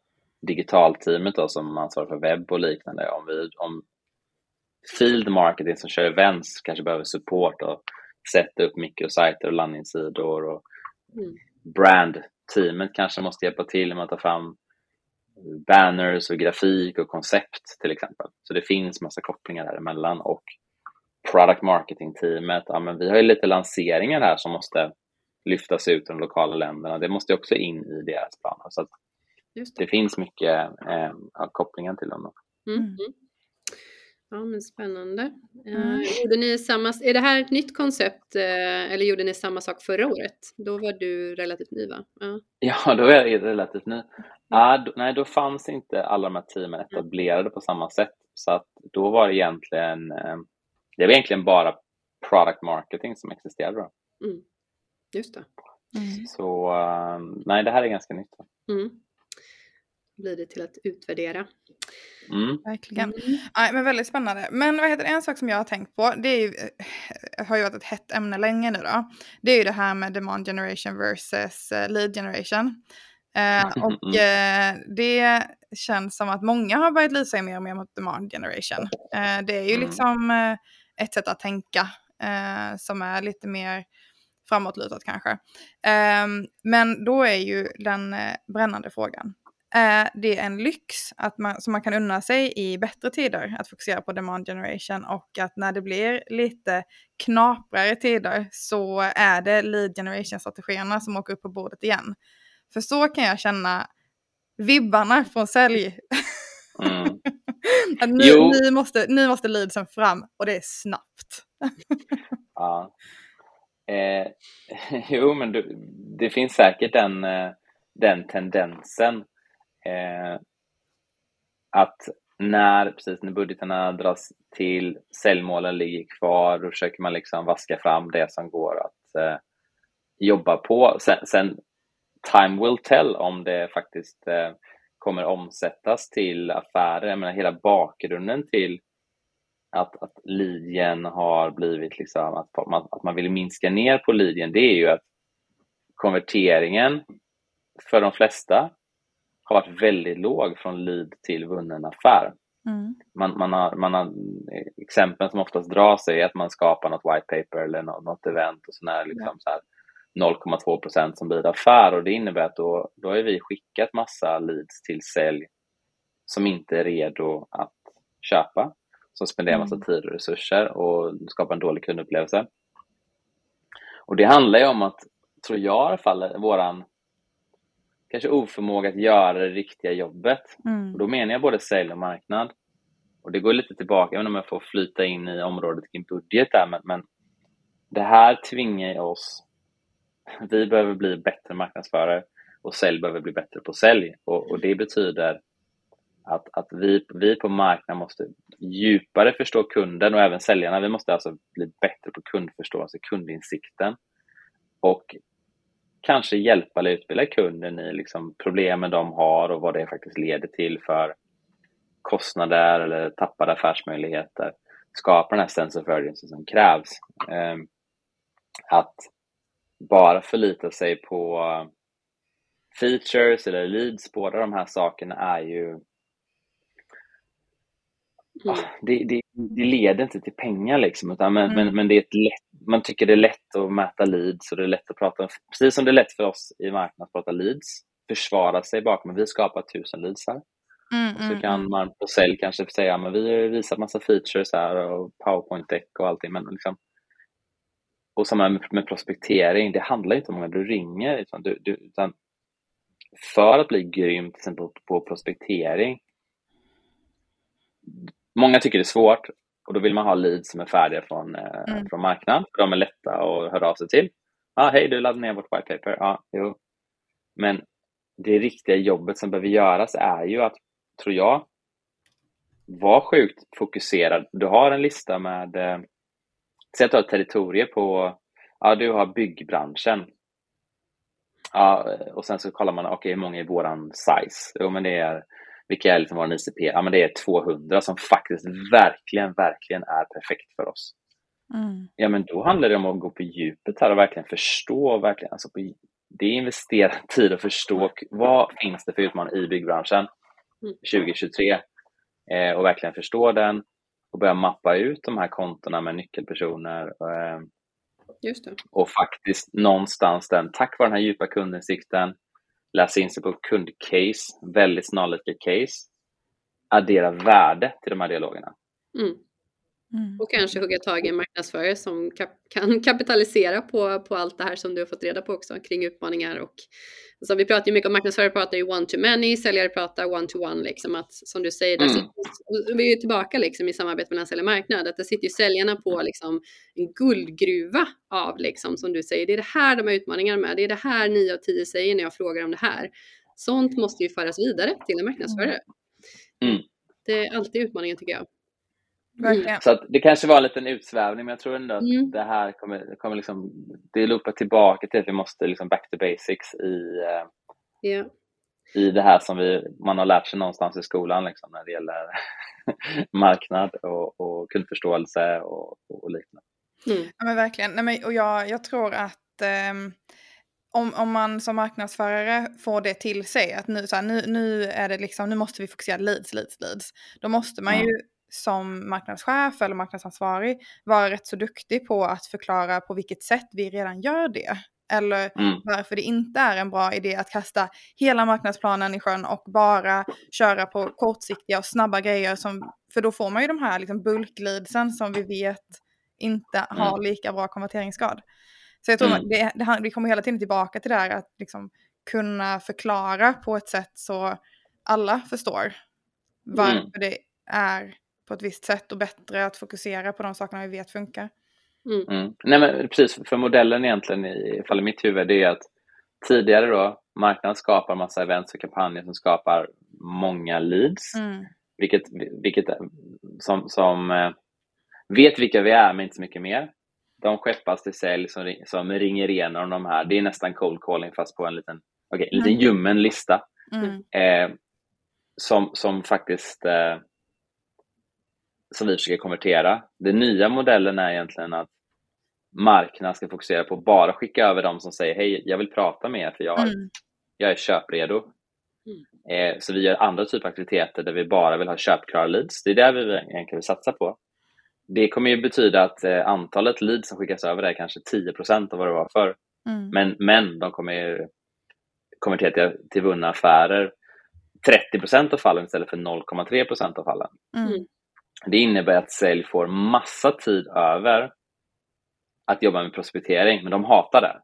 digitalteamet då, som ansvarar för webb och liknande. Om field marketing som kör events kanske behöver support och sätta upp mikrosajter och landningssidor, och brandteamet kanske måste hjälpa till med att ta fram banners och grafik och koncept till exempel. Så det finns massa kopplingar däremellan. Och product marketing-teamet, men vi har ju lite lanseringar här som måste lyftas ut i de lokala länderna. Det måste också in i deras planer. Så att det finns mycket kopplingar till dem. Ja, men spännande. Gjorde ni är det här ett nytt koncept, eller gjorde ni samma sak förra året? Då var du relativt ny, va? Ja, då är jag relativt ny. Nej, då fanns inte alla de här teamen etablerade på samma sätt. Så att då var det egentligen bara product marketing som existerade då. Just det. Så nej, det här är ganska nytt. Blir det till att utvärdera. Verkligen. Ja, men väldigt spännande. Men en sak som jag har tänkt på, det är ju, har ju varit ett hett ämne länge nu då. Det är ju det här med demand generation versus lead generation. Och det känns som att många har börjat lysa mer och mer mot demand generation. Det är ju liksom ett sätt att tänka som är lite mer framåtlutat kanske. Men då är ju den brännande frågan. Det är en lyx som man kan unna sig i bättre tider att fokusera på demand generation, och att när det blir lite knaprare tider så är det lead generation strategierna som åker upp på bordet igen. För så kan jag känna vibbarna från sälj. Att nu måste leadsen fram, och det är snabbt. Ja. Jo, men det finns säkert den tendensen att när budgeterna dras till, säljmålen ligger kvar, då försöker man liksom vaska fram det som går att jobba på. Sen time will tell om det faktiskt kommer omsättas till affärer. Jag menar, hela bakgrunden till att leadgen har blivit liksom att man vill minska ner på leadgen, det är ju att konverteringen för de flesta har varit väldigt låg från lead till vunnen affär. Man har exempel som oftast drar sig att man skapar något white paper eller något event och sådär, liksom så här 0,2% som blir affär, och det innebär att då har vi skickat massa leads till sälj som inte är redo att köpa, som spenderar massa tid och resurser och skapar en dålig kundupplevelse. Och det handlar ju om att, tror jag i alla fall, våran kanske oförmåga att göra det riktiga jobbet. Och då menar jag både sälj och marknad. Och det går lite tillbaka, även om jag får flyta in i området kring budget där, men det här tvingar oss. Vi behöver bli bättre marknadsförare och sälj behöver bli bättre på sälj. Och det betyder att vi på marknaden måste djupare förstå kunden, och även säljarna. Vi måste alltså bli bättre på kundförståelse, kundinsikten, och kanske hjälpa eller utbilda kunden i liksom problemen de har och vad det faktiskt leder till för kostnader eller tappade affärsmöjligheter. Skapa den här sense of urgency som krävs. Att bara förlita sig på features eller leads, båda de här sakerna är ju det leder inte till pengar liksom, utan men det är man tycker det är lätt att mäta leads, och det är lätt att prata, precis som det är lätt för oss i marknaden att prata leads, försvara sig bakom, men vi skapar 1000 leads här. Och så kan man på sälj kanske säga, men vi har visat massa features här och PowerPoint-deck och allting, men liksom, och samma med prospektering, det handlar inte om många du ringer, utan för att bli grym till exempel på prospektering. Många tycker det är svårt, och då vill man ha leads som är färdiga från marknaden. De är lätta att höra av sig till. Hej, du laddade ner vårt white paper. Jo. Men det riktiga jobbet som behöver göras är ju att, tror jag, vara sjukt fokuserad. Du har en lista med, säg att du har ett territorium på, du har byggbranschen. Och sen så kollar man, hur många är våran size? Jo, men det är, vilka är liksom vår ICP? Men det är 200 som faktiskt verkligen är perfekt för oss. Ja, men då handlar det om att gå på djupet här och verkligen förstå, alltså det är investera tid att förstå vad finns det för utmaningar i byggbranschen. 2023 och verkligen förstå den och börja mappa ut de här kontona med nyckelpersoner. Just det. Och faktiskt någonstans tack vare den här djupa kundinsikten, läsa in sig på kundcase, väldigt snarlika case, addera värde till de här dialogerna. Och kanske hugga tag i en marknadsförare som kan kapitalisera på allt det här som du har fått reda på också kring utmaningar. Och alltså, vi pratar ju mycket om marknadsförare, pratar ju one-to-many, säljare pratar one-to-one. Liksom, att, som du säger, där sitter, vi är ju tillbaka liksom, i samarbete mellan sälj och marknad. Att det sitter ju säljarna på liksom, en guldgruva av, liksom, som du säger, det är det här de har utmaningar med. Det är det här 9 av 10 säger när jag frågar om det här. Sånt måste ju föras vidare till en marknadsförare. Det är alltid utmaningen, tycker jag. Så att det kanske var en liten utsvävning, men jag tror ändå att det här kommer liksom, det loopar tillbaka till att vi måste liksom back to basics i det här som man har lärt sig någonstans i skolan liksom, när det gäller marknad och kundförståelse och liknande. Ja, men verkligen. Nej, men, och jag tror att om man som marknadsförare får det till sig att nu är det liksom, nu måste vi fokusera leads. Då måste man ju som marknadschef eller marknadsansvarig vara rätt så duktig på att förklara på vilket sätt vi redan gör det. Eller varför det inte är en bra idé att kasta hela marknadsplanen i sjön och bara köra på kortsiktiga och snabba grejer. För då får man ju de här liksom bulkleadsen som vi vet inte har lika bra konverteringsgrad. Så jag tror vi kommer hela tiden tillbaka till det här att liksom kunna förklara på ett sätt så alla förstår varför det är på ett visst sätt och bättre att fokusera på de sakerna vi vet funkar. Nej, men precis, för modellen egentligen i mitt huvud, det är att tidigare då marknaden skapar massa events och kampanjer som skapar många leads, vilket som vet vilka vi är men inte så mycket mer. De skeppas till sälj som ringer igenom de här. Det är nästan cold calling fast på en liten ljummen lista som faktiskt som vi försöker konvertera. Den nya modellen är egentligen att marknaden ska fokusera på bara skicka över dem som säger hej, jag vill prata med er för jag är köpredo. Så vi gör andra typer av aktiviteter där vi bara vill ha köpklara leads. Det är där vi egentligen vill satsa på. Det kommer ju betyda att antalet leads som skickas över är kanske 10% av vad det var för. Men de kommer konvertera till vunna affärer 30% av fallen istället för 0,3% av fallen. Det innebär att sälj får massa tid över att jobba med prospektering, men de hatar det.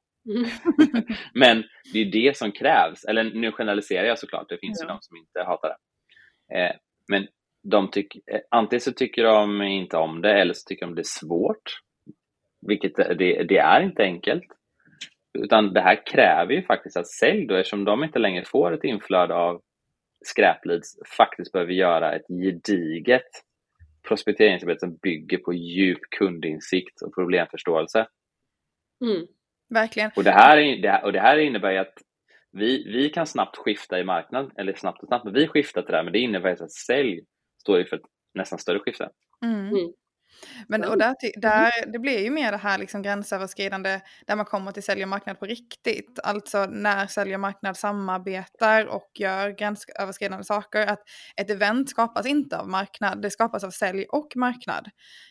Men det är det som krävs. Eller nu generaliserar jag såklart, det finns ju de som inte hatar det. Men antingen så tycker de inte om det, eller så tycker de det är svårt. Vilket det är inte enkelt. Utan det här kräver ju faktiskt att sälj då, eftersom de inte längre får ett inflöde av skräpleads, faktiskt behöver göra ett gediget prospekteringsarbete som bygger på djup kundinsikt och problemförståelse. Verkligen. Och det här innebär ju att vi kan snabbt skifta i marknaden, eller snabbt, men vi skiftar till det här, men det innebär att sälj står för ett nästan större skifte. Men och där det blir ju mer det här liksom gränsöverskridande där man kommer till sälj och marknad på riktigt. Alltså när sälj och marknad samarbetar och gör gränsöverskridande saker. Att ett event skapas inte av marknad, det skapas av sälj och marknad.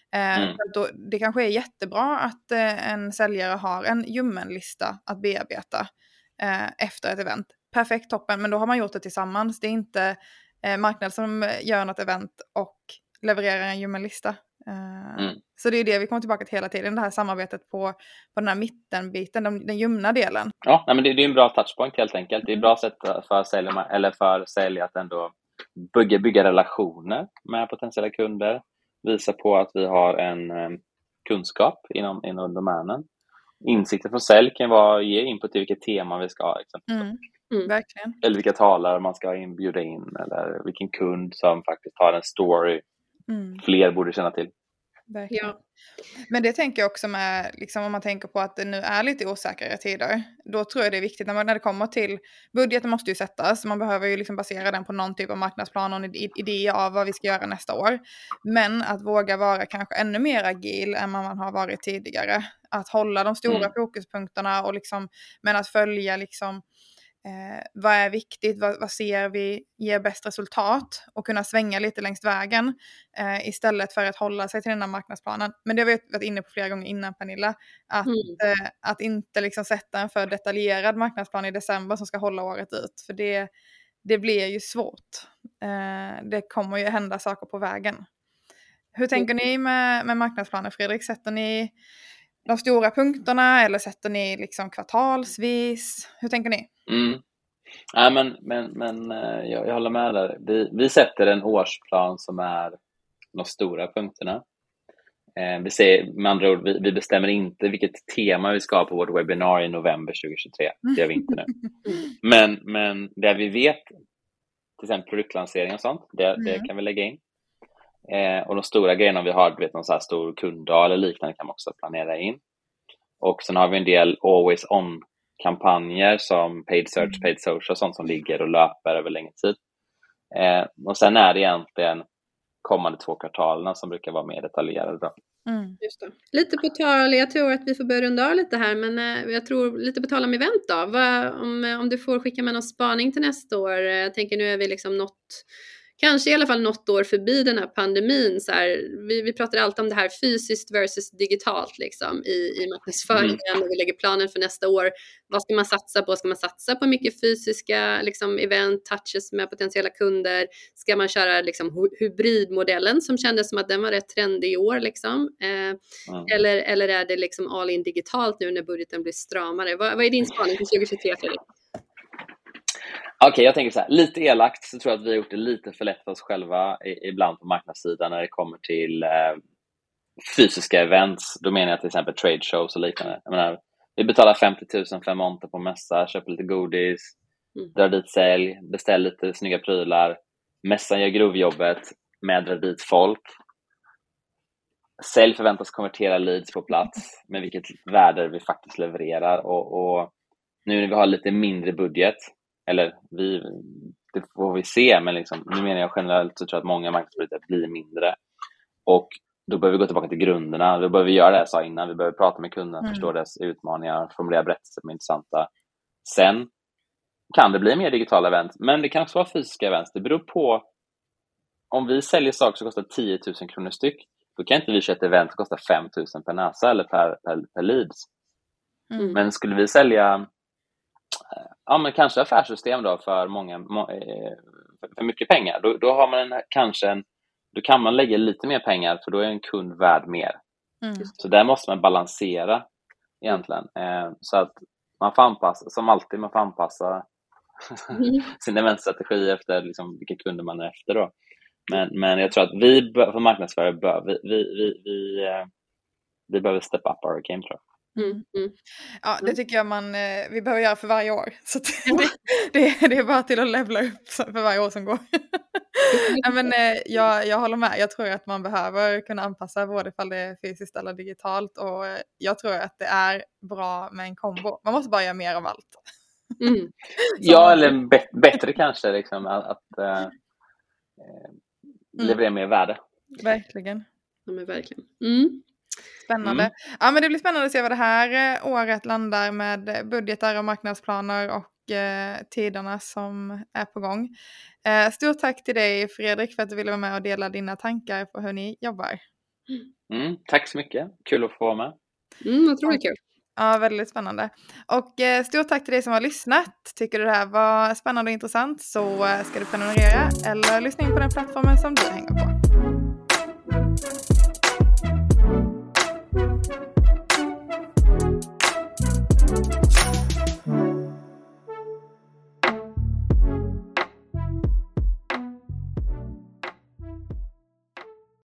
Det kanske är jättebra att en säljare har en ljummen lista att bearbeta efter ett event. Perfekt, toppen, men då har man gjort det tillsammans. Det är inte marknad som gör något event och levererar en ljummen lista. Så det är det vi kommer tillbaka till hela tiden, det här samarbetet på den här mittenbiten, den ljumna delen. Ja, men det är en bra touchpoint helt enkelt. Det är ett bra sätt för sälj att ändå bygga relationer med potentiella kunder, visa på att vi har en kunskap inom domänen. Insikter från sälj kan ge input till vilket tema vi ska ha exempelvis. Verkligen. Eller vilka talare man ska bjuda in, eller vilken kund som faktiskt har en story fler borde känna till. Ja. Men det tänker jag också med, liksom, om man tänker på att det nu är lite osäkrare tider, då tror jag det är viktigt när det kommer till budgeten måste ju sättas, man behöver ju liksom basera den på någon typ av marknadsplan och en idé av vad vi ska göra nästa år, men att våga vara kanske ännu mer agil än vad man har varit tidigare, att hålla de stora fokuspunkterna och liksom, men att följa liksom vad är viktigt, vad ser vi ger bäst resultat och kunna svänga lite längs vägen istället för att hålla sig till den här marknadsplanen. Men det har vi varit inne på flera gånger innan, Pernilla, att inte liksom sätta en för detaljerad marknadsplan i december som ska hålla året ut, för det blir ju svårt. Det kommer ju hända saker på vägen. Hur tänker ni med marknadsplanen, Fredrik? Sätter ni de stora punkterna eller sätter ni liksom kvartalsvis? Hur tänker ni? Ja, men jag håller med där. Vi sätter en årsplan som är de stora punkterna. Vi säger, med andra ord, vi bestämmer inte vilket tema vi ska ha på vårt webbinar i november 2023. Det gör vi inte nu. Men det vi vet, till exempel produktlansering och sånt, det kan vi lägga in. Och de stora grejerna vi har, någon så här stor kunddag eller liknande, kan man också planera in. Och sen har vi en del always on kampanjer som paid search, paid social och sånt som ligger och löper över längre tid. Och sen är det egentligen kommande 2 kvartalerna som brukar vara mer detaljerade då. Just det. Lite på tal, jag tror att vi får börja runda av lite här, men jag tror lite på tal om event då. Om du får skicka med någon spaning till nästa år. Jag tänker, nu är vi liksom kanske i alla fall något år förbi den här pandemin. Så här, vi pratar alltid om det här fysiskt versus digitalt liksom, i marknadsföringen. Och vi lägger planen för nästa år. Vad ska man satsa på? Ska man satsa på mycket fysiska liksom, event, touches med potentiella kunder? Ska man köra liksom, hybridmodellen som kändes som att den var rätt trendig i år? Liksom? Eller är det liksom all in digitalt nu när budgeten blir stramare? Vad är din spaning för 2023, Fredrik? Okej, jag tänker så här, lite elakt så tror jag att vi har gjort det lite för lätt för oss själva ibland på marknadssidan när det kommer till fysiska events. Då menar jag till exempel trade shows och liknande. Jag menar, vi betalar 50 000 för monter på mässa, köper lite godis, drar dit sälj, beställer lite snygga prylar. Mässan gör grovjobbet med drar dit folk. Sälj förväntas konvertera leads på plats med vilket värde vi faktiskt levererar. Och nu när vi har lite mindre budget, eller det får vi se, men liksom, nu menar jag generellt så tror jag att många marknadsbudgetar blir mindre. Och då behöver vi gå tillbaka till grunderna. Då behöver vi göra det jag sa innan. Vi behöver prata med kunderna, förstå deras utmaningar, formulera berättelser som är intressanta. Sen kan det bli mer digitala event, men det kan också vara fysiska event. Det beror på. Om vi säljer saker som kostar 10 000 kronor styck, då kan inte vi köra ett event som kostar 5 000 per näsa eller per leads. Men skulle vi sälja men kanske affärssystem då för för mycket pengar, då har man då kan man lägga lite mer pengar, för då är en kund värd mer. Så där måste man balansera egentligen, så att man får anpassa, som alltid, man får anpassa sin eventstrategi efter liksom vilka kunder man är efter då. Men jag tror att vi för marknadsförare vi behöver step up our game, tror jag. Ja, det tycker jag vi behöver göra för varje år. Så det är bara till att levla upp för varje år som går. Ja, men jag håller med. Jag tror att man behöver kunna anpassa både ifall det är fysiskt eller digitalt. Och jag tror att det är bra med en kombo. Man måste bara göra mer av allt. Ja, eller bättre kanske liksom, att leverera mer värde. Verkligen. Ja, men verkligen. Spännande. Ja, men det blir spännande att se vad det här året landar med budgetar och marknadsplaner och tiderna som är på gång. Stort tack till dig, Fredrik, för att du ville vara med och dela dina tankar på hur ni jobbar. Tack så mycket. Kul att få vara med. Otroligt kul. Ja, väldigt spännande. Och stort tack till dig som har lyssnat. Tycker du det här var spännande och intressant, så ska du prenumerera eller lyssna in på den plattformen som du hänger på.